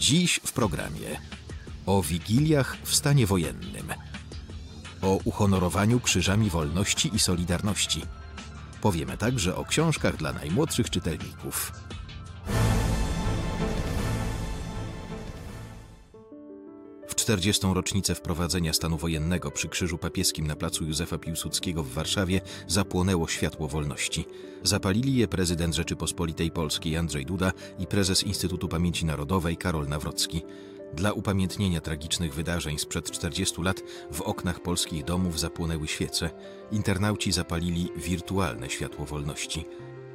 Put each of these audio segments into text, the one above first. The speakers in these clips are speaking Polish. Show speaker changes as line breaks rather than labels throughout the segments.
Dziś w programie o Wigiliach w stanie wojennym, o uhonorowaniu krzyżami wolności i solidarności. Powiemy także o książkach dla najmłodszych czytelników. W 40. rocznicę wprowadzenia stanu wojennego przy Krzyżu Papieskim na placu Józefa Piłsudskiego w Warszawie zapłonęło światło wolności. Zapalili je prezydent Rzeczypospolitej Polskiej Andrzej Duda i prezes Instytutu Pamięci Narodowej Karol Nawrocki. Dla upamiętnienia tragicznych wydarzeń sprzed 40 lat w oknach polskich domów zapłonęły świece. Internauci zapalili wirtualne światło wolności.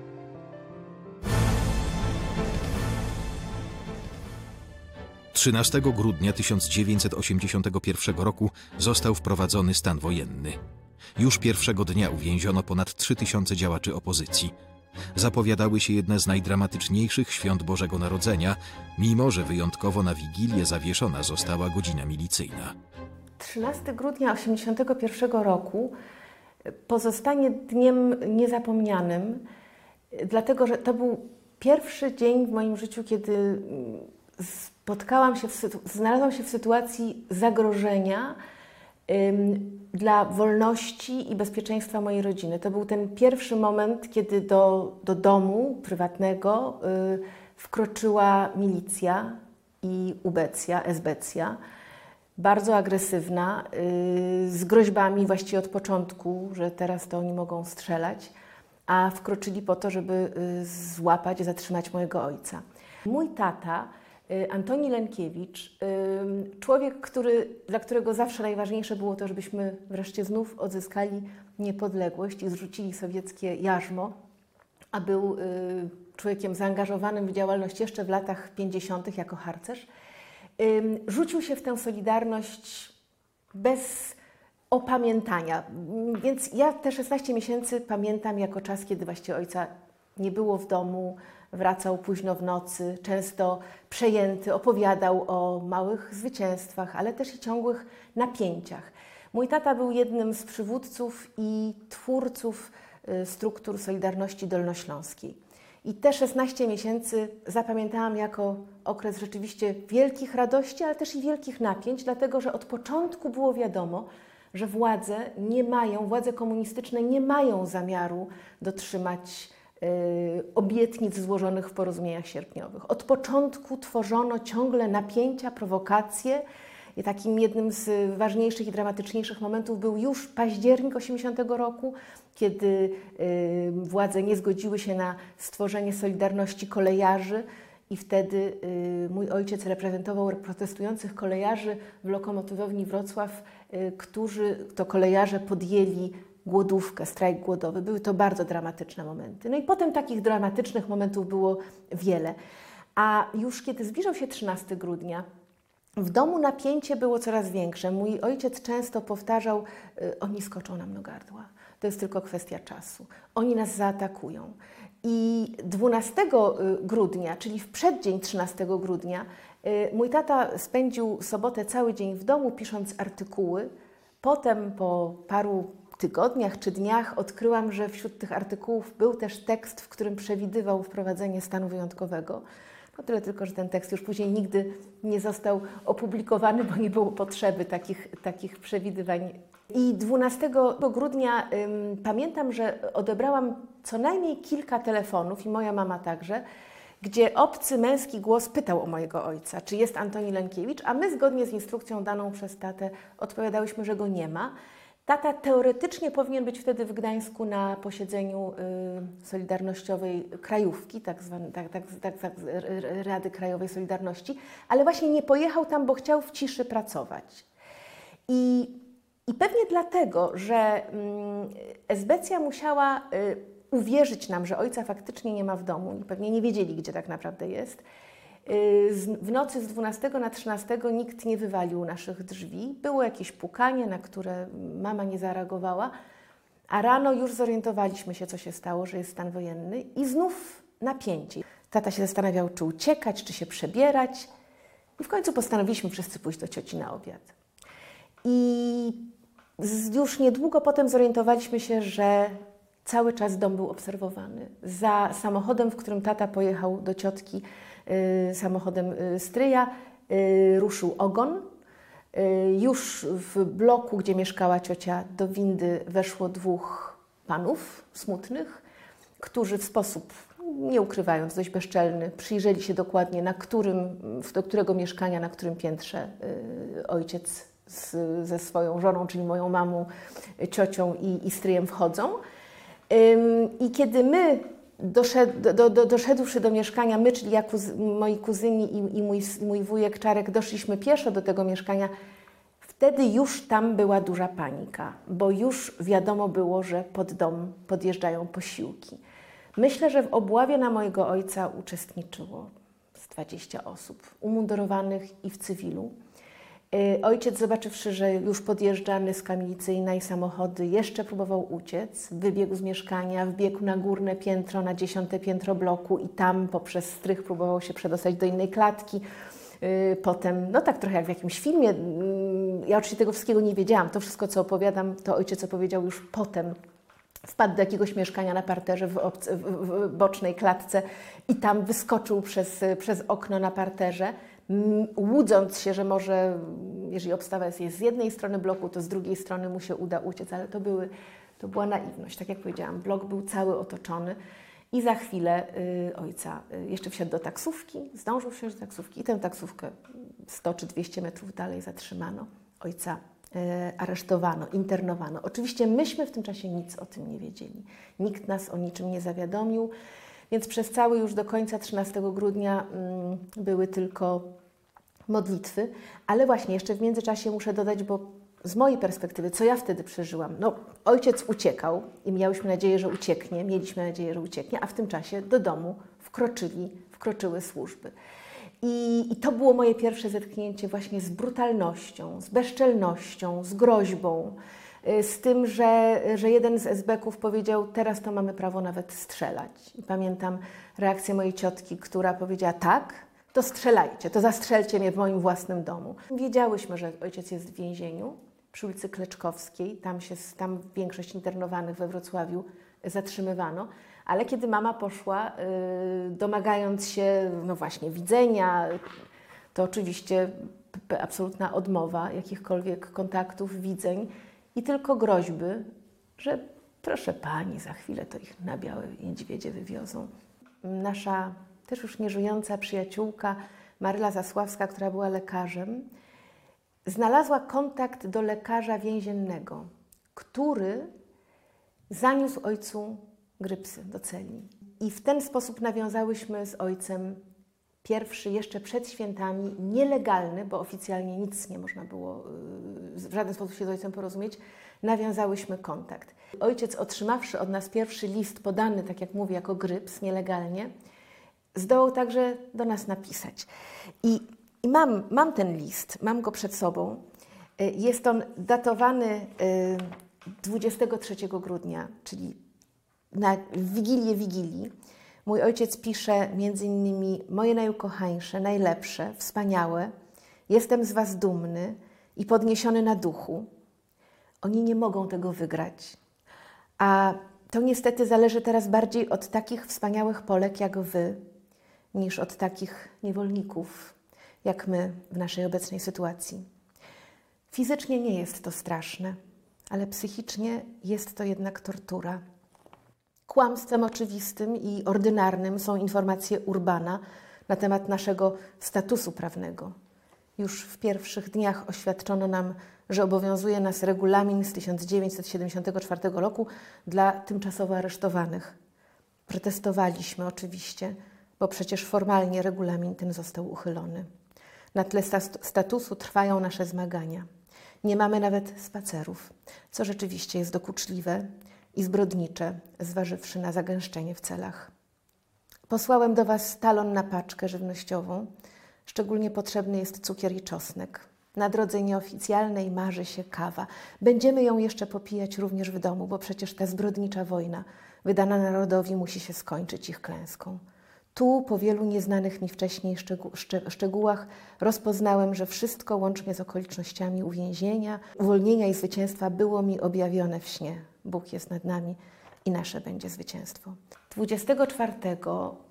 Trzynastego grudnia 1981 roku został wprowadzony stan wojenny. Już pierwszego dnia uwięziono ponad 3000 działaczy opozycji. Zapowiadały się jedne z najdramatyczniejszych świąt Bożego Narodzenia, mimo że wyjątkowo na Wigilię zawieszona została godzina milicyjna.
13 grudnia 1981 roku pozostanie dniem niezapomnianym, dlatego że to był pierwszy dzień w moim życiu, kiedy znalazłam się w sytuacji zagrożenia dla wolności i bezpieczeństwa mojej rodziny. To był ten pierwszy moment, kiedy do domu prywatnego wkroczyła milicja i ubecja, esbecja, bardzo agresywna, z groźbami właściwie od początku, że teraz to oni mogą strzelać, a wkroczyli po to, żeby złapać, zatrzymać mojego ojca. Mój tata, Antoni Lękiewicz, człowiek, dla którego zawsze najważniejsze było to, żebyśmy wreszcie znów odzyskali niepodległość i zrzucili sowieckie jarzmo, a był człowiekiem zaangażowanym w działalność jeszcze w latach 50. jako harcerz, rzucił się w tę solidarność bez opamiętania. Więc ja te 16 miesięcy pamiętam jako czas, kiedy właściwie ojca nie było w domu, wracał późno w nocy, często przejęty, opowiadał o małych zwycięstwach, ale też i ciągłych napięciach. Mój tata był jednym z przywódców i twórców struktur Solidarności Dolnośląskiej. I te 16 miesięcy zapamiętałam jako okres rzeczywiście wielkich radości, ale też i wielkich napięć, dlatego że od początku było wiadomo, że władze komunistyczne nie mają zamiaru dotrzymać obietnic złożonych w porozumieniach sierpniowych. Od początku tworzono ciągle napięcia, prowokacje i takim jednym z ważniejszych i dramatyczniejszych momentów był już październik 80 roku, kiedy władze nie zgodziły się na stworzenie Solidarności Kolejarzy i wtedy mój ojciec reprezentował protestujących kolejarzy w lokomotywowni Wrocław, którzy to kolejarze podjęli głodówkę, strajk głodowy. Były to bardzo dramatyczne momenty. No i potem takich dramatycznych momentów było wiele. A już kiedy zbliżał się 13 grudnia, w domu napięcie było coraz większe. Mój ojciec często powtarzał, oni skoczą nam do gardła. To jest tylko kwestia czasu. Oni nas zaatakują. I 12 grudnia, czyli w przeddzień 13 grudnia, mój tata spędził sobotę cały dzień w domu, pisząc artykuły. Potem po paru tygodniach czy dniach odkryłam, że wśród tych artykułów był też tekst, w którym przewidywał wprowadzenie stanu wyjątkowego. No tyle tylko, że ten tekst już później nigdy nie został opublikowany, bo nie było potrzeby takich przewidywań. I 12 grudnia pamiętam, że odebrałam co najmniej kilka telefonów i moja mama także, gdzie obcy męski głos pytał o mojego ojca, czy jest Antoni Lękiewicz, a my zgodnie z instrukcją daną przez tatę odpowiadałyśmy, że go nie ma. Tata teoretycznie powinien być wtedy w Gdańsku na posiedzeniu solidarnościowej krajówki, tak zwanej Rady Krajowej Solidarności, ale właśnie nie pojechał tam, bo chciał w ciszy pracować. I pewnie dlatego, że esbecja musiała uwierzyć nam, że ojca faktycznie nie ma w domu i pewnie nie wiedzieli, gdzie tak naprawdę jest. W nocy z 12 na 13 nikt nie wywalił naszych drzwi. Było jakieś pukanie, na które mama nie zareagowała, a rano już zorientowaliśmy się, co się stało, że jest stan wojenny i znów napięcie. Tata się zastanawiał, czy uciekać, czy się przebierać i w końcu postanowiliśmy wszyscy pójść do cioci na obiad. I już niedługo potem zorientowaliśmy się, że cały czas dom był obserwowany. Za samochodem, w którym tata pojechał do ciotki, samochodem stryja, ruszył ogon. Już w bloku, gdzie mieszkała ciocia, do windy weszło 2 panów smutnych, którzy w sposób, nie ukrywając, dość bezczelny, przyjrzeli się dokładnie, do którego mieszkania, na którym piętrze ojciec ze swoją żoną, czyli moją mamą, ciocią i stryjem wchodzą. I kiedy my, doszedłszy do mieszkania, my, czyli moi kuzyni i mój wujek Czarek, doszliśmy pieszo do tego mieszkania, wtedy już tam była duża panika, bo już wiadomo było, że pod dom podjeżdżają posiłki. Myślę, że w obławie na mojego ojca uczestniczyło z 20 osób, umundurowanych i w cywilu. Ojciec, zobaczywszy, że już podjeżdża nyska milicyjna i samochody, jeszcze próbował uciec. Wybiegł z mieszkania, wbiegł na górne piętro, na 10. piętro bloku i tam poprzez strych próbował się przedostać do innej klatki. Potem, no tak trochę jak w jakimś filmie, ja oczywiście tego wszystkiego nie wiedziałam. To wszystko, co opowiadam, to ojciec opowiedział już potem. Wpadł do jakiegoś mieszkania na parterze w bocznej klatce i tam wyskoczył przez okno na parterze, łudząc się, że może, jeżeli obstawa jest z jednej strony bloku, to z drugiej strony mu się uda uciec, ale to była naiwność. Tak jak powiedziałam, blok był cały otoczony i za chwilę ojca jeszcze wsiadł do taksówki, zdążył wsiąść do taksówki i tę taksówkę 100 czy 200 metrów dalej zatrzymano. Ojca aresztowano, internowano. Oczywiście myśmy w tym czasie nic o tym nie wiedzieli. Nikt nas o niczym nie zawiadomił, więc przez cały już do końca 13 grudnia były tylko modlitwy. Ale właśnie jeszcze w międzyczasie muszę dodać, bo z mojej perspektywy, co ja wtedy przeżyłam, no ojciec uciekał i mieliśmy nadzieję, że ucieknie, a w tym czasie do domu wkroczyły służby. I to było moje pierwsze zetknięcie właśnie z brutalnością, z bezczelnością, z groźbą, z tym, że jeden z esbeków powiedział: teraz to mamy prawo nawet strzelać. I pamiętam reakcję mojej ciotki, która powiedziała: tak, to strzelajcie, to zastrzelcie mnie w moim własnym domu. Wiedziałyśmy, że ojciec jest w więzieniu przy ulicy Kleczkowskiej, tam większość internowanych we Wrocławiu zatrzymywano. Ale kiedy mama poszła, domagając się, no właśnie, widzenia, to oczywiście absolutna odmowa jakichkolwiek kontaktów, widzeń i tylko groźby, że proszę pani, za chwilę to ich na Białe Niedźwiedzie wywiozą. Nasza też już nieżyjąca przyjaciółka Maryla Zasławska, która była lekarzem, znalazła kontakt do lekarza więziennego, który zaniósł ojcu grypsy do celi. I w ten sposób nawiązałyśmy z ojcem pierwszy, jeszcze przed świętami, nielegalny, bo oficjalnie nic nie można było w żaden sposób się z ojcem porozumieć, nawiązałyśmy kontakt. Ojciec, otrzymawszy od nas pierwszy list podany, tak jak mówię, jako gryps, nielegalnie, zdołał także do nas napisać. I mam ten list, mam go przed sobą. Jest on datowany 23 grudnia, czyli w Wigilię Wigilii. Mój ojciec pisze między innymi: moje najukochańsze, najlepsze, wspaniałe, jestem z was dumny i podniesiony na duchu. Oni nie mogą tego wygrać. A to niestety zależy teraz bardziej od takich wspaniałych Polek jak wy, niż od takich niewolników jak my w naszej obecnej sytuacji. Fizycznie nie jest to straszne, ale psychicznie jest to jednak tortura. Kłamstwem oczywistym i ordynarnym są informacje Urbana na temat naszego statusu prawnego. Już w pierwszych dniach oświadczono nam, że obowiązuje nas regulamin z 1974 roku dla tymczasowo aresztowanych. Protestowaliśmy oczywiście, bo przecież formalnie regulamin ten został uchylony. Na tle statusu trwają nasze zmagania. Nie mamy nawet spacerów, co rzeczywiście jest dokuczliwe i zbrodnicze, zważywszy na zagęszczenie w celach. Posłałem do was talon na paczkę żywnościową. Szczególnie potrzebny jest cukier i czosnek. Na drodze nieoficjalnej marzy się kawa. Będziemy ją jeszcze popijać również w domu, bo przecież ta zbrodnicza wojna wydana narodowi musi się skończyć ich klęską. Tu, po wielu nieznanych mi wcześniej szczegółach, rozpoznałem, że wszystko, łącznie z okolicznościami uwięzienia, uwolnienia i zwycięstwa, było mi objawione w śnie. Bóg jest nad nami i nasze będzie zwycięstwo. 24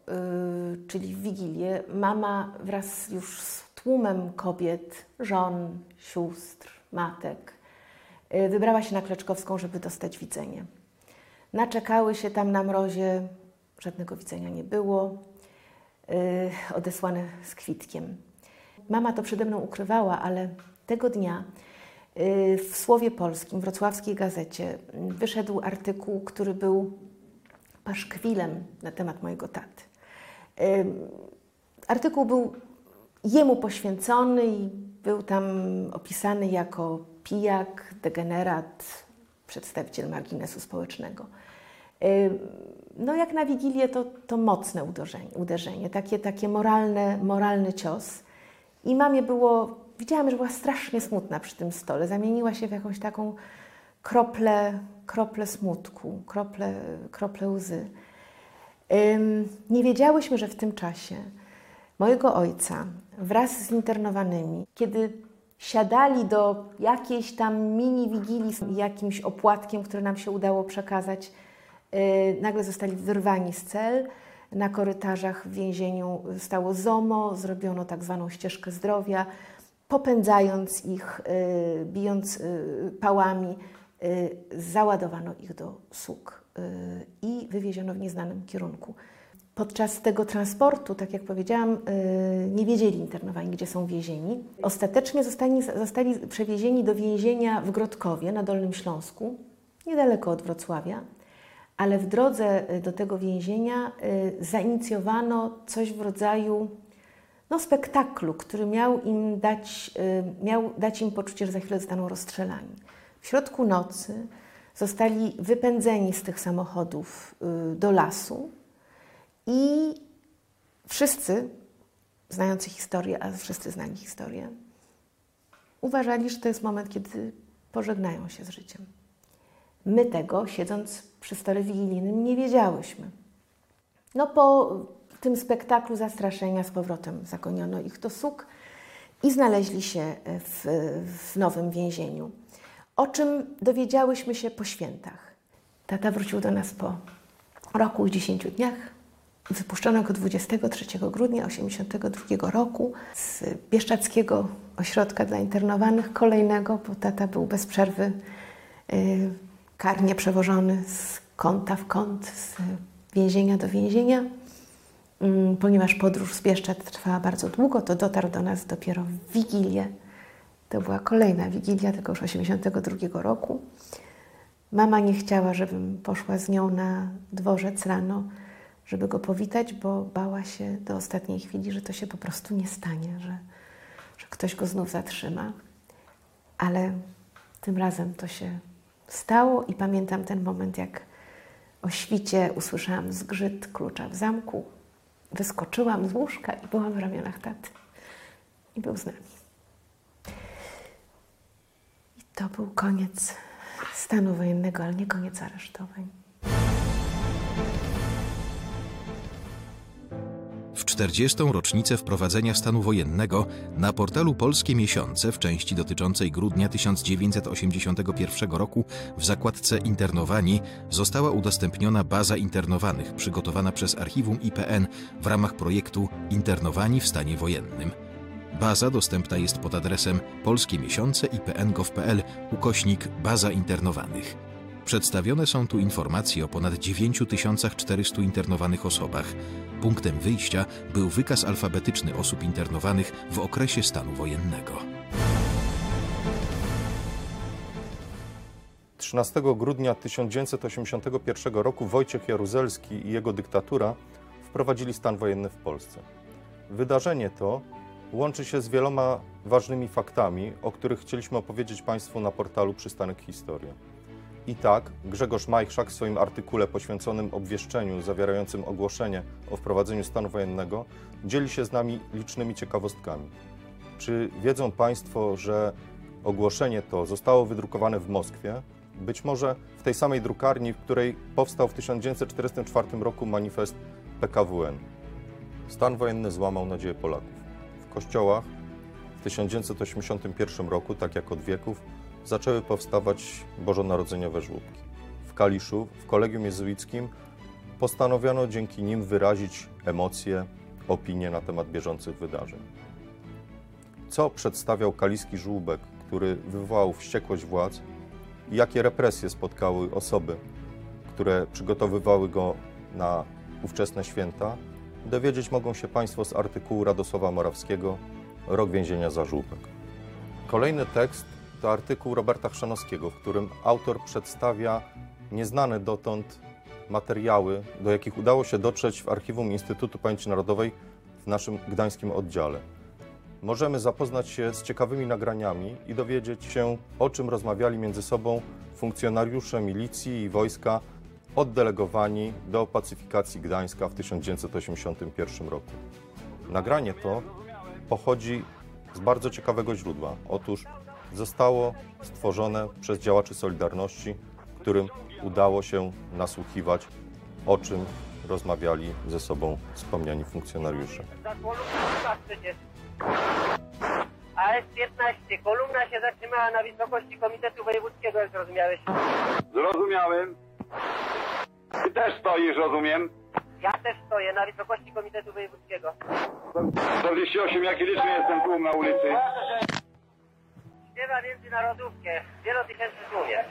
czyli w Wigilię, mama wraz już z tłumem kobiet, żon, sióstr, matek, wybrała się na Kleczkowską, żeby dostać widzenie. Naczekały się tam na mrozie, żadnego widzenia nie było, odesłane z kwitkiem. Mama to przede mną ukrywała, ale tego dnia w Słowie Polskim, w wrocławskiej gazecie, wyszedł artykuł, który był paszkwilem na temat mojego taty. Artykuł był jemu poświęcony i był tam opisany jako pijak, degenerat, przedstawiciel marginesu społecznego. No jak na Wigilię to mocne uderzenie, takie moralny cios. I mamie widziałam, że była strasznie smutna przy tym stole. Zamieniła się w jakąś taką kroplę smutku, kroplę łzy. Nie wiedziałyśmy, że w tym czasie mojego ojca wraz z internowanymi, kiedy siadali do jakiejś tam mini wigilii z jakimś opłatkiem, który nam się udało przekazać, nagle zostali wyrwani z cel. Na korytarzach w więzieniu stało ZOMO, zrobiono tak zwaną ścieżkę zdrowia, popędzając ich, bijąc pałami, załadowano ich do SUK i wywieziono w nieznanym kierunku. Podczas tego transportu, tak jak powiedziałam, nie wiedzieli internowani, gdzie są więzieni. Ostatecznie zostali przewiezieni do więzienia w Grodkowie na Dolnym Śląsku, niedaleko od Wrocławia, ale w drodze do tego więzienia zainicjowano coś w rodzaju spektaklu, który miał dać im poczucie, że za chwilę zostaną rozstrzelani. W środku nocy zostali wypędzeni z tych samochodów do lasu i wszyscy znający historię, a wszyscy znali historię, uważali, że to jest moment, kiedy pożegnają się z życiem. My tego, siedząc przy stole wigilijnym, nie wiedziałyśmy. No po tym spektaklu zastraszenia z powrotem zagoniono ich do SUK i znaleźli się w nowym więzieniu. O czym dowiedziałyśmy się po świętach. Tata wrócił do nas po roku i 10 dniach. Wypuszczono go 23 grudnia 1982 roku z Bieszczadzkiego Ośrodka dla Internowanych, kolejnego, bo tata był bez przerwy karnie przewożony z kąta w kąt, z więzienia do więzienia. Ponieważ podróż z Bieszczad trwała bardzo długo, to dotarł do nas dopiero w Wigilię. To była kolejna Wigilia, tego już 1982 roku. Mama nie chciała, żebym poszła z nią na dworzec rano, żeby go powitać, bo bała się do ostatniej chwili, że to się po prostu nie stanie, że ktoś go znów zatrzyma. Ale tym razem to się stało i pamiętam ten moment, jak o świcie usłyszałam zgrzyt klucza w zamku. Wyskoczyłam z łóżka i byłam w ramionach taty. I był z nami. I to był koniec stanu wojennego, ale nie koniec aresztowań.
W 40. rocznicę wprowadzenia stanu wojennego na portalu Polskie Miesiące w części dotyczącej grudnia 1981 roku w zakładce Internowani została udostępniona baza internowanych przygotowana przez Archiwum IPN w ramach projektu Internowani w stanie wojennym. Baza dostępna jest pod adresem polskiemiesiące.ipn.gov.pl/baza internowanych. Przedstawione są tu informacje o ponad 9400 internowanych osobach. Punktem wyjścia był wykaz alfabetyczny osób internowanych w okresie stanu wojennego.
13 grudnia 1981 roku Wojciech Jaruzelski i jego dyktatura wprowadzili stan wojenny w Polsce. Wydarzenie to łączy się z wieloma ważnymi faktami, o których chcieliśmy opowiedzieć Państwu na portalu Przystanek Historia. I tak Grzegorz Majchrzak w swoim artykule poświęconym obwieszczeniu zawierającym ogłoszenie o wprowadzeniu stanu wojennego dzieli się z nami licznymi ciekawostkami. Czy wiedzą Państwo, że ogłoszenie to zostało wydrukowane w Moskwie, być może w tej samej drukarni, w której powstał w 1944 roku manifest PKWN. Stan wojenny złamał nadzieję Polaków. W kościołach w 1981 roku, tak jak od wieków, zaczęły powstawać bożonarodzeniowe żłobki. W Kaliszu, w kolegium jezuickim, Postanowiono dzięki nim wyrazić emocje, opinie na temat bieżących wydarzeń. Co przedstawiał kaliski żółbek, który wywołał wściekłość władz i jakie represje spotkały osoby, które przygotowywały go na ówczesne święta, dowiedzieć mogą się Państwo z artykułu Radosława Morawskiego „Rok więzienia za żółbek”. Kolejny tekst to artykuł Roberta Chrzanowskiego, w którym autor przedstawia nieznane dotąd materiały, do jakich udało się dotrzeć w archiwum Instytutu Pamięci Narodowej w naszym gdańskim oddziale. Możemy zapoznać się z ciekawymi nagraniami i dowiedzieć się, o czym rozmawiali między sobą funkcjonariusze milicji i wojska oddelegowani do pacyfikacji Gdańska w 1981 roku. Nagranie to pochodzi z bardzo ciekawego źródła. Otóż zostało stworzone przez działaczy Solidarności, którym udało się nasłuchiwać, o czym rozmawiali ze sobą wspomniani funkcjonariusze.
AS-15. Kolumna się zatrzymała na wysokości Komitetu Wojewódzkiego, jak zrozumiałeś?
Zrozumiałem. Ty też stoisz, rozumiem?
Ja też stoję na wysokości Komitetu Wojewódzkiego.
48, jaki liczny jestem tłum na ulicy?
Śpiewa międzynarodówkę. Wielotysięczny tłum jest.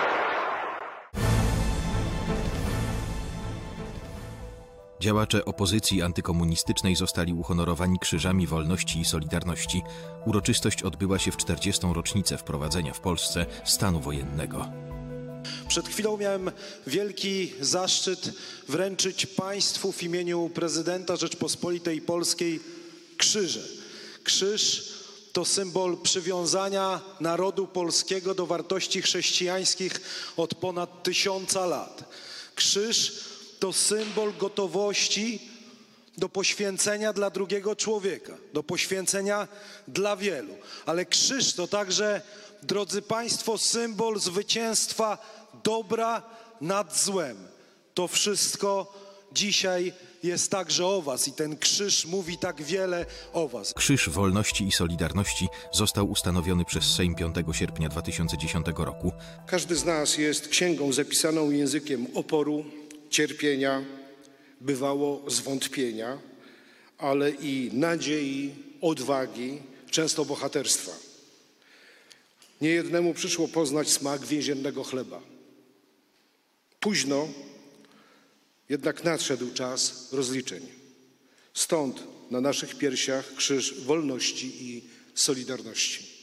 Działacze opozycji antykomunistycznej zostali uhonorowani Krzyżami Wolności i Solidarności. Uroczystość odbyła się w 40. rocznicę wprowadzenia w Polsce stanu wojennego.
Przed chwilą miałem wielki zaszczyt wręczyć Państwu w imieniu prezydenta Rzeczpospolitej Polskiej krzyże. Krzyż to symbol przywiązania narodu polskiego do wartości chrześcijańskich od ponad 1000 lat. Krzyż to symbol gotowości do poświęcenia dla drugiego człowieka, do poświęcenia dla wielu. Ale krzyż to także, drodzy Państwo, symbol zwycięstwa dobra nad złem. To wszystko dzisiaj jest także o Was i ten krzyż mówi tak wiele o Was.
Krzyż Wolności i Solidarności został ustanowiony przez Sejm 5 sierpnia 2010 roku.
Każdy z nas jest księgą zapisaną językiem oporu, cierpienia, bywało zwątpienia, ale i nadziei, odwagi, często bohaterstwa. Niejednemu przyszło poznać smak więziennego chleba. Późno, jednak nadszedł czas rozliczeń. Stąd na naszych piersiach krzyż wolności i solidarności.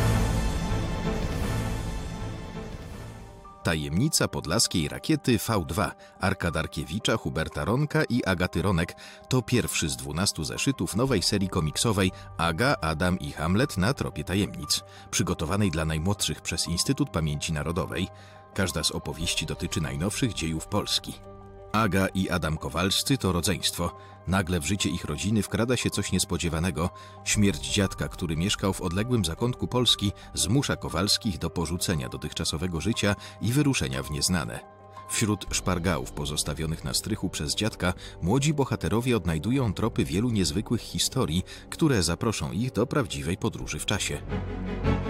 Tajemnica podlaskiej rakiety V2 Arka Darkiewicza, Huberta Ronka i Agaty Ronek to pierwszy z 12 zeszytów nowej serii komiksowej Aga, Adam i Hamlet na tropie tajemnic, przygotowanej dla najmłodszych przez Instytut Pamięci Narodowej. Każda z opowieści dotyczy najnowszych dziejów Polski. Aga i Adam Kowalscy to rodzeństwo. Nagle w życie ich rodziny wkrada się coś niespodziewanego. Śmierć dziadka, który mieszkał w odległym zakątku Polski, zmusza Kowalskich do porzucenia dotychczasowego życia i wyruszenia w nieznane. Wśród szpargałów pozostawionych na strychu przez dziadka młodzi bohaterowie odnajdują tropy wielu niezwykłych historii, które zaproszą ich do prawdziwej podróży w czasie.